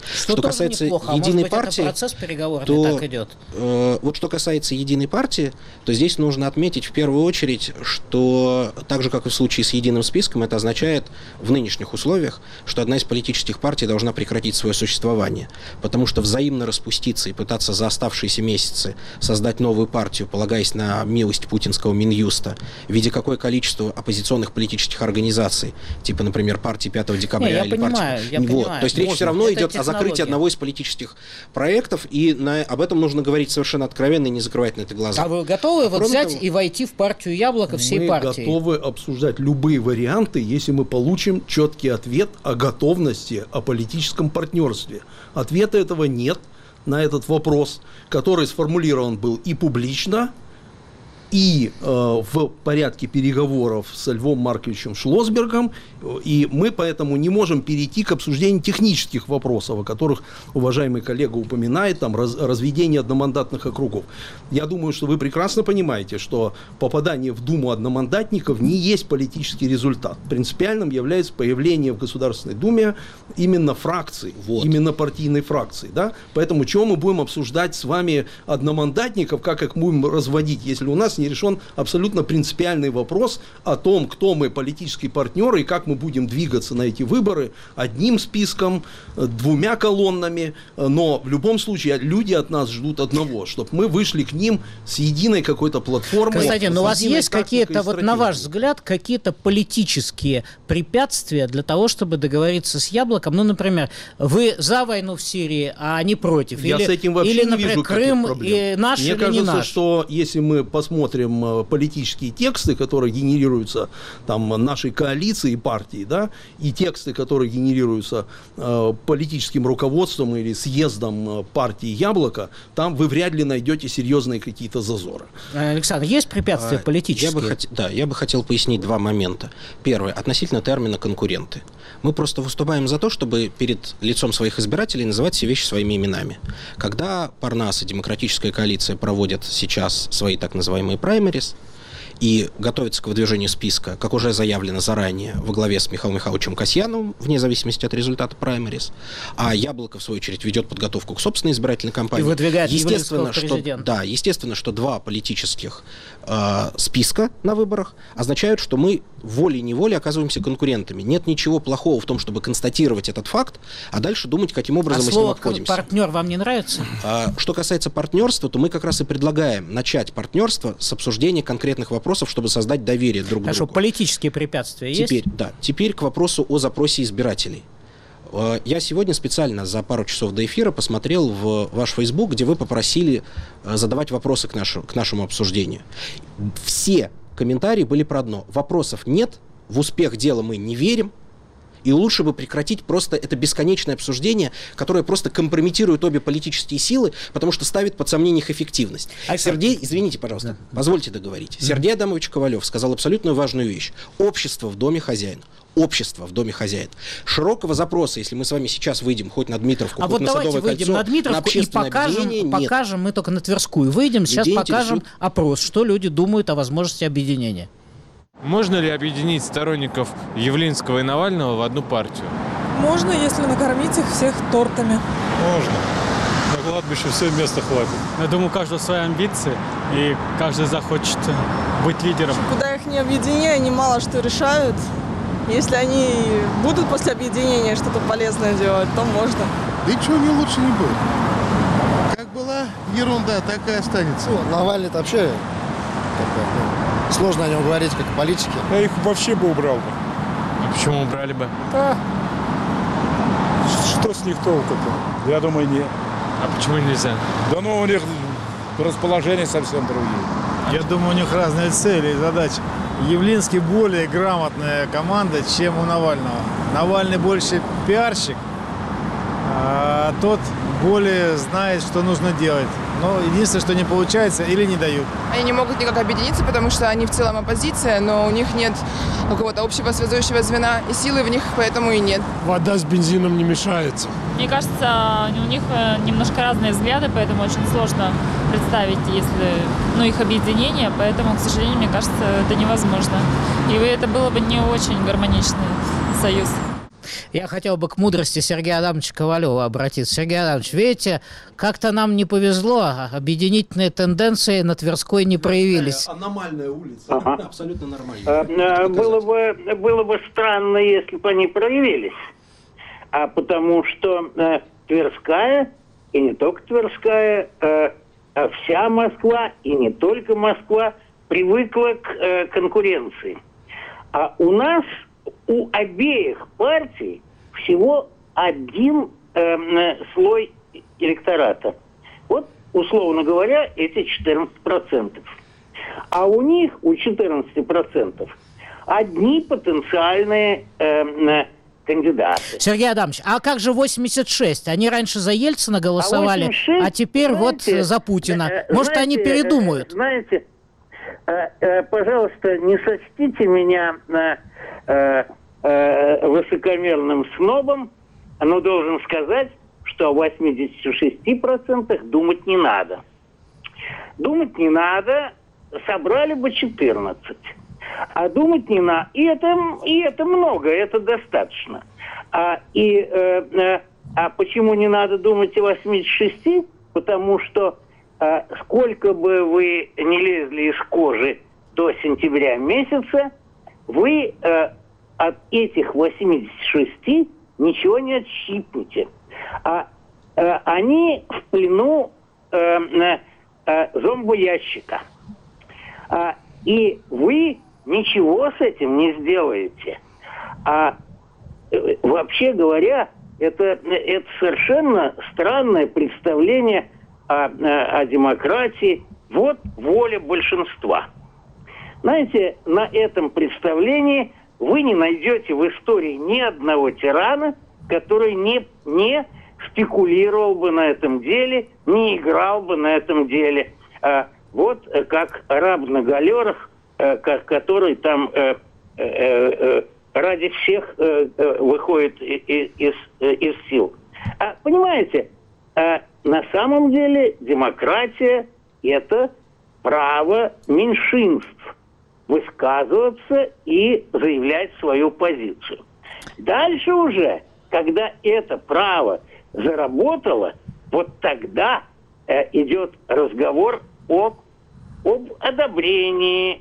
Что касается Единой партии, процесс переговорный так идет. Вот что касается Единой партии, то здесь нужно отметить в первую очередь, что так же, как и в случае с единым списком, это означает в нынешних условиях, что одна из политических партий должна прекратить свое существование, потому что взаимно распуститься и пытаться за оставшиеся месяцы создать новую партию, полагаясь на милость путинского Минюста, видя какое количество оппозиционных политических организаций, типа, например, партии 5 декабря или партии... То есть речь все равно идет о закрытии одного из политических проектов, и об этом нужно говорить совершенно откровенно и не закрывать на это глаза. А вы готовы взять и войти в партию Яблоко всей партии? Мы готовы обсуждать любые варианты, если мы получим четкий ответ о готовности, о политическом партнерстве. Ответа этого нет на этот вопрос, который сформулирован был и публично, и в порядке переговоров с Львом Марковичем Шлосбергом, и мы поэтому не можем перейти к обсуждению технических вопросов, о которых уважаемый коллега упоминает, там, разведение одномандатных округов. Я думаю, что вы прекрасно понимаете, что попадание в Думу одномандатников не есть политический результат. Принципиальным является появление в Государственной Думе именно фракции, именно партийной фракции. Да? Поэтому чего мы будем обсуждать с вами одномандатников, как их будем разводить, если у нас не решен абсолютно принципиальный вопрос о том, кто мы, политические партнеры, и как мы будем двигаться на эти выборы одним списком, двумя колоннами, но в любом случае люди от нас ждут одного, чтобы мы вышли к ним с единой какой-то платформой. Константин, но у вас есть какие-то, вот на ваш взгляд, какие-то политические препятствия для того, чтобы договориться с Яблоком? Ну, например, вы за войну в Сирии, а они против. Я с этим вообще или, не например, вижу Крым проблем. И наш Мне или кажется, не наш? что если мы посмотрим политические тексты, которые генерируются там нашей коалицией и партией, да, и тексты, которые генерируются политическим руководством или съездом партии Яблоко, там вы вряд ли найдете серьезные какие-то зазоры. Александр, есть препятствия политические? Я бы хотел пояснить два момента. Первое, относительно термина «конкуренты». Мы просто выступаем за то, чтобы перед лицом своих избирателей называть все вещи своими именами. Когда Парнас и Демократическая коалиция проводят сейчас свои так называемые праймерис и готовятся к выдвижению списка, как уже заявлено заранее, во главе с Михаилом Михайловичем Касьяновым, вне зависимости от результата праймерис, а Яблоко, в свою очередь, ведет подготовку к собственной избирательной кампании. И выдвигает явленского президента. Да, естественно, что два политических списка на выборах означают, что мы волей-неволей оказываемся конкурентами. Нет ничего плохого в том, чтобы констатировать этот факт, а дальше думать, каким образом мы с ним обходимся. А слово «партнер» вам не нравится? Что касается партнерства, то мы как раз и предлагаем начать партнерство с обсуждения конкретных вопросов, чтобы создать доверие друг к другу. Хорошо, политические препятствия есть? Теперь к вопросу о запросе избирателей. Я сегодня специально за пару часов до эфира посмотрел в ваш Facebook, где вы попросили задавать вопросы к нашему обсуждению. Все комментарии были про одно. Вопросов нет, в успех дела мы не верим, и лучше бы прекратить просто это бесконечное обсуждение, которое просто компрометирует обе политические силы, потому что ставит под сомнение их эффективность. Сергей, извините, пожалуйста, позвольте договорить. Сергей Адамович Ковалев сказал абсолютно важную вещь. Общество в доме хозяин. Общество в доме хозяин. Широкого запроса, если мы с вами сейчас выйдем хоть на Дмитровку, хоть на Садовое кольцо, выйдем на Дмитровку и покажем, мы только на Тверскую выйдем, сейчас покажем опрос, что люди думают о возможности объединения. Можно ли объединить сторонников Явлинского и Навального в одну партию? Можно, если накормить их всех тортами. Можно. На кладбище все места хватит. Я думаю, у каждого свои амбиции, и каждый захочет быть лидером. Куда их не объединяй, они мало что решают. Если они будут после объединения что-то полезное делать, то можно. Да и чего, не лучше не будет. Как была ерунда, так и останется. Навальный-то вообще сложно о нем говорить, как о политике. Я их вообще бы убрал бы. А почему убрали бы? Да. Что с них толку-то? Я думаю, нет. А почему нельзя? Да ну, у них расположение совсем другие. Я думаю, у них разные цели и задачи. Явлинский более грамотная команда, чем у Навального. Навальный больше пиарщик, а тот более знает, что нужно делать. Но единственное, что не получается или не дают. Они не могут никак объединиться, потому что они в целом оппозиция, но у них нет какого-то общего связующего звена, и силы в них поэтому и нет. Вода с бензином не мешается. Мне кажется, у них немножко разные взгляды, поэтому очень сложно представить, если, их объединение, поэтому, к сожалению, мне кажется, это невозможно. И это было бы не очень гармоничный союз. Я хотел бы к мудрости Сергея Адамовича Ковалева обратиться. Сергей Адамович, видите, как-то нам не повезло, объединительные тенденции на Тверской не проявились. Аномальная улица. Абсолютно нормально. Было бы странно, если бы они проявились. Потому что Тверская, и не только Тверская, а вся Москва, и не только Москва, привыкла к конкуренции. А у нас, у обеих партий, всего один слой электората. Вот, условно говоря, эти 14%. А у них, у 14%, одни потенциальные кандидаты. Сергей Адамович, а как же 86? Они раньше за Ельцина голосовали, 86, а теперь знаете, вот за Путина. Может, знаете, они передумают? Знаете, пожалуйста, не сочтите меня высокомерным снобом, но должен сказать, что о 86% думать не надо. Думать не надо, собрали бы 14. А думать не надо. И это много, это достаточно. А почему не надо думать о 86? Потому что сколько бы вы не лезли из кожи до сентября месяца, вы от этих 86 ничего не отщипнете. Они в плену зомбоящика. И вы ничего с этим не сделаете. Вообще говоря, это совершенно странное представление о демократии. Вот воля большинства. Знаете, на этом представлении вы не найдете в истории ни одного тирана, который не спекулировал бы на этом деле, не играл бы на этом деле. Вот как раб на галерах, который там ради всех выходит из сил. Понимаете, на самом деле демократия – это право меньшинств высказываться и заявлять свою позицию. Дальше уже, когда это право заработало, вот тогда идет разговор об одобрении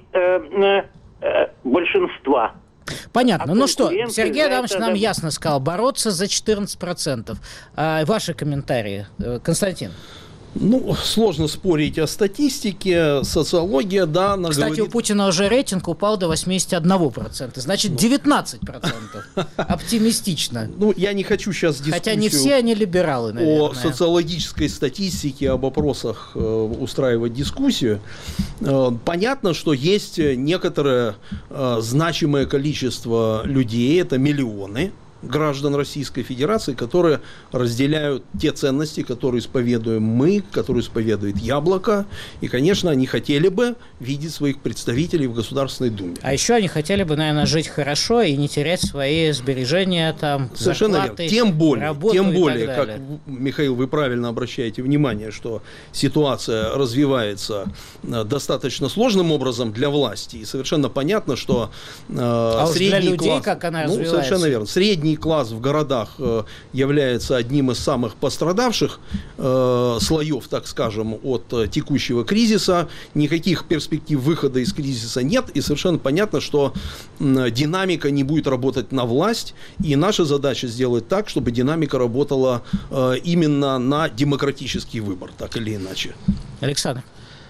большинства. Понятно. Ну что, Сергей Адамович нам ясно сказал, бороться за 14%. Ваши комментарии, Константин? Ну, сложно спорить о статистике, социология, да. Кстати, говорит... у Путина уже рейтинг упал до 81%, значит 19%. Оптимистично. Ну, я не хочу сейчас дискуссию... Хотя не все они либералы, наверное. О социологической статистике, об опросах устраивать дискуссию. Понятно, что есть некоторое значимое количество людей, это миллионы граждан Российской Федерации, которые разделяют те ценности, которые исповедуем мы, которые исповедует Яблоко. И, конечно, они хотели бы видеть своих представителей в Государственной Думе. А еще они хотели бы, наверное, жить хорошо и не терять свои сбережения, там, совершенно зарплаты, верно. Тем более, как, Михаил, вы правильно обращаете внимание, что ситуация развивается достаточно сложным образом для власти. И совершенно понятно, что средний для людей, класс... как она развивается. Совершенно верно. Средний класс в городах является одним из самых пострадавших слоев, так скажем, от текущего кризиса. Никаких перспектив выхода из кризиса нет. И совершенно понятно, что динамика не будет работать на власть. И наша задача сделать так, чтобы динамика работала именно на демократический выбор, так или иначе. Александр,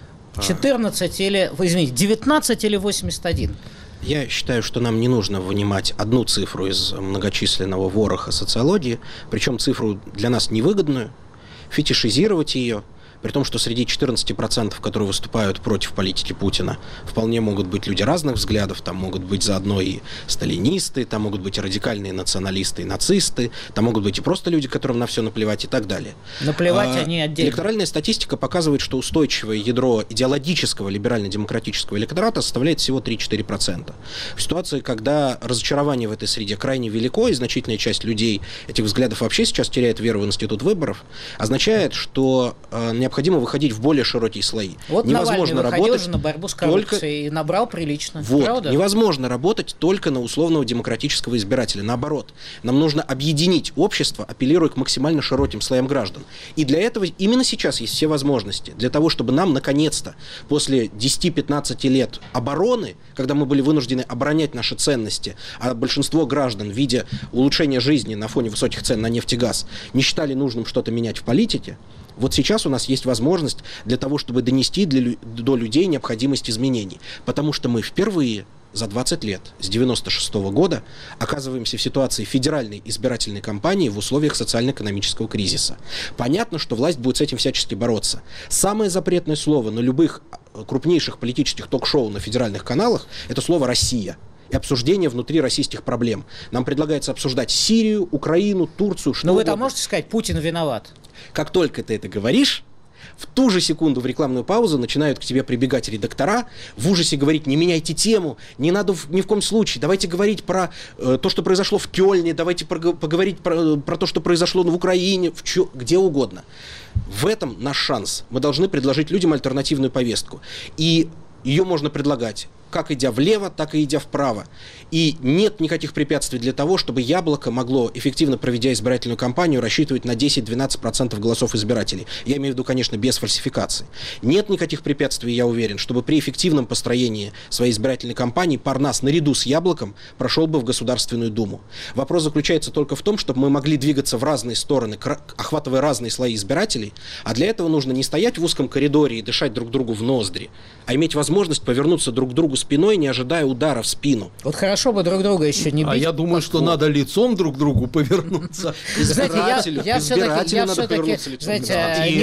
14 или, извините, 19 или 81? Я считаю, что нам не нужно вынимать одну цифру из многочисленного вороха социологии, причем цифру для нас невыгодную, фетишизировать ее, при том, что среди 14%, которые выступают против политики Путина, вполне могут быть люди разных взглядов, там могут быть заодно и сталинисты, там могут быть и радикальные националисты, и нацисты, там могут быть и просто люди, которым на все наплевать и так далее. Наплевать они отдельно. Электоральная статистика показывает, что устойчивое ядро идеологического либерально-демократического электората составляет всего 3-4%. В ситуации, когда разочарование в этой среде крайне велико, и значительная часть людей этих взглядов вообще сейчас теряет веру в институт выборов, означает, что необходимо необходимо выходить в более широкие слои. Вот невозможно Навальный выходил работать же на борьбу с коррупцией и набрал прилично. Вот. Правда? Невозможно работать только на условного демократического избирателя. Наоборот, нам нужно объединить общество, апеллируя к максимально широким слоям граждан. И для этого именно сейчас есть все возможности. Для того, чтобы нам, наконец-то, после 10-15 лет обороны, когда мы были вынуждены оборонять наши ценности, а большинство граждан, видя улучшение жизни на фоне высоких цен на нефть и газ, не считали нужным что-то менять в политике, вот сейчас у нас есть возможность для того, чтобы донести до людей необходимость изменений. Потому что мы впервые за 20 лет, с 1996 года, оказываемся в ситуации федеральной избирательной кампании в условиях социально-экономического кризиса. Понятно, что власть будет с этим всячески бороться. Самое запретное слово на любых крупнейших политических ток-шоу на федеральных каналах – это слово «Россия». И обсуждение внутри российских проблем. Нам предлагается обсуждать Сирию, Украину, Турцию, что Но угодно. вы-то можете сказать, Путин виноват? Как только ты это говоришь, в ту же секунду в рекламную паузу начинают к тебе прибегать редактора, в ужасе говорить: не меняйте тему, не надо ни в коем случае, давайте говорить про то, что произошло в Кёльне, давайте поговорить про то, что произошло в Украине, где угодно. В этом наш шанс. Мы должны предложить людям альтернативную повестку. И ее можно предлагать как идя влево, так и идя вправо. И нет никаких препятствий для того, чтобы Яблоко могло, эффективно проведя избирательную кампанию, рассчитывать на 10-12% голосов избирателей. Я имею в виду, конечно, без фальсификаций. Нет никаких препятствий, я уверен, чтобы при эффективном построении своей избирательной кампании Парнас наряду с Яблоком прошел бы в Государственную Думу. Вопрос заключается только в том, чтобы мы могли двигаться в разные стороны, охватывая разные слои избирателей, а для этого нужно не стоять в узком коридоре и дышать друг другу в ноздри, а иметь возможность повернуться друг к другу спиной, не ожидая удара в спину. Вот хорошо бы друг друга еще не бить. А я думаю, что надо лицом друг к другу повернуться. Знаете, я все-таки, знаете,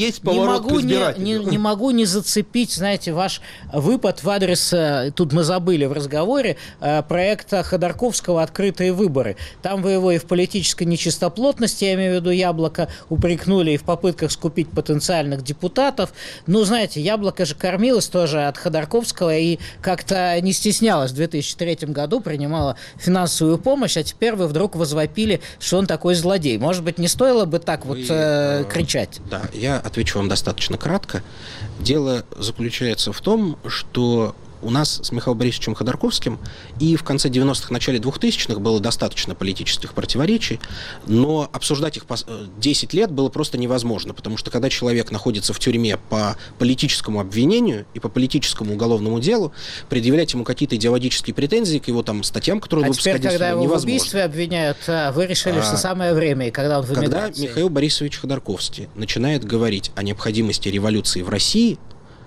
не могу не зацепить, знаете, ваш выпад в адрес, тут мы забыли в разговоре, проекта Ходорковского «Открытые выборы». Там вы его и в политической нечистоплотности, я имею в виду Яблоко, упрекнули, и в попытках скупить потенциальных депутатов. Ну, знаете, Яблоко же кормилось тоже от Ходорковского и как-то не стеснялась в 2003 году, принимала финансовую помощь, а теперь вы вдруг возвопили, что он такой злодей. Может быть, не стоило бы так кричать? Да, я отвечу вам достаточно кратко. Дело заключается в том, что у нас с Михаилом Борисовичем Ходорковским и в конце 90-х, начале 2000-х было достаточно политических противоречий, но обсуждать их 10 лет было просто невозможно, потому что когда человек находится в тюрьме по политическому обвинению и по политическому уголовному делу, предъявлять ему какие-то идеологические претензии к его там статьям, которые выпускать невозможно. А теперь, когда его невозможно. в убийстве обвиняют, вы решили, что самое время, и когда он в эмиграции. Когда Михаил Борисович Ходорковский начинает говорить о необходимости революции в России,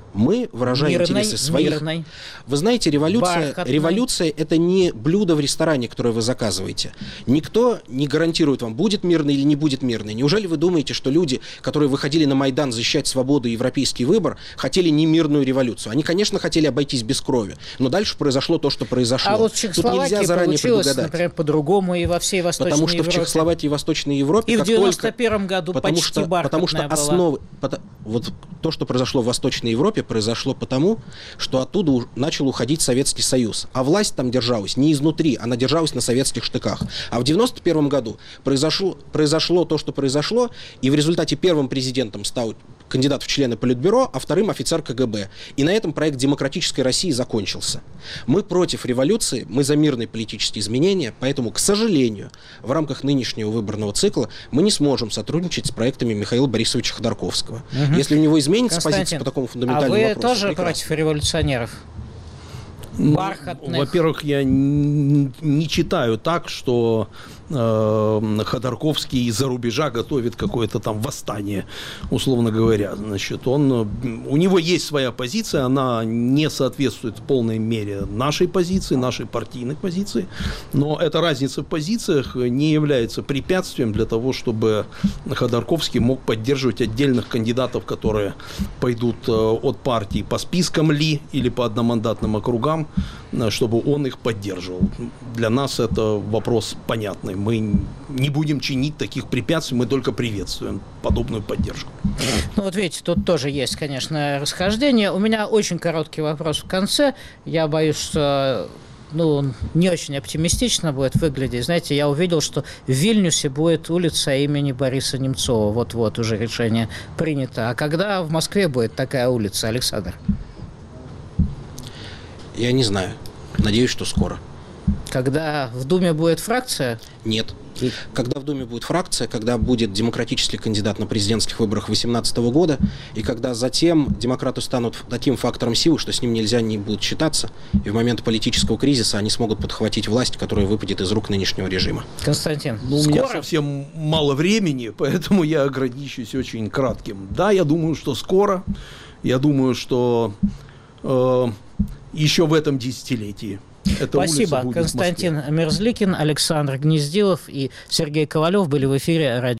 мы выражаем интересы своих. Мирной. Вы знаете, революция – это не блюдо в ресторане, которое вы заказываете. Никто не гарантирует вам, будет мирный или не будет мирный. Неужели вы думаете, что люди, которые выходили на Майдан защищать свободу и европейский выбор, хотели не мирную революцию? Они, конечно, хотели обойтись без крови, но дальше произошло то, что произошло. А вот в Чехословакии получилось, например, по-другому и во всей Восточной Европе. Потому что в Чехословакии и Восточной Европе… И в 91 году почти бархатная потому что основы… Вот то, что произошло в Восточной Европе, произошло потому, что оттуда начал уходить Советский Союз. А власть там держалась не изнутри, она держалась на советских штыках. А в 91 году произошло то, что произошло, и в результате первым президентом стал кандидат в члены Политбюро, а вторым офицер КГБ. И на этом проект демократической России закончился. Мы против революции, мы за мирные политические изменения, поэтому, к сожалению, в рамках нынешнего выборного цикла мы не сможем сотрудничать с проектами Михаила Борисовича Ходорковского. Если у него изменится позиция по такому фундаментальному вопросу. А вы тоже против революционеров? Бархатных. Во-первых, я не читаю так, что Ходорковский из-за рубежа готовит какое-то там восстание, условно говоря. Значит, у него есть своя позиция, она не соответствует в полной мере нашей позиции, нашей партийной позиции, но эта разница в позициях не является препятствием для того, чтобы Ходорковский мог поддерживать отдельных кандидатов, которые пойдут от партии по спискам ли или по одномандатным округам, чтобы он их поддерживал. Для нас это вопрос понятный. Мы не будем чинить таких препятствий, мы только приветствуем подобную поддержку. Ну вот видите, тут тоже есть, конечно, расхождение. У меня очень короткий вопрос в конце. Я боюсь, что не очень оптимистично будет выглядеть. Знаете, я увидел, что в Вильнюсе будет улица имени Бориса Немцова. Вот-вот уже решение принято. А когда в Москве будет такая улица, Александр? Я не знаю. Надеюсь, что скоро. Когда в Думе будет фракция? Нет. Когда в Думе будет фракция, когда будет демократический кандидат на президентских выборах 2018 года, и когда затем демократы станут таким фактором силы, что с ним нельзя не будет считаться, и в момент политического кризиса они смогут подхватить власть, которая выпадет из рук нынешнего режима. Константин, у меня совсем мало времени, поэтому я ограничусь очень кратким. Да, я думаю, что скоро. Я думаю, что еще в этом десятилетии. Спасибо. Константин Мерзликин, Александр Гнездилов и Сергей Ковалев были в эфире радио.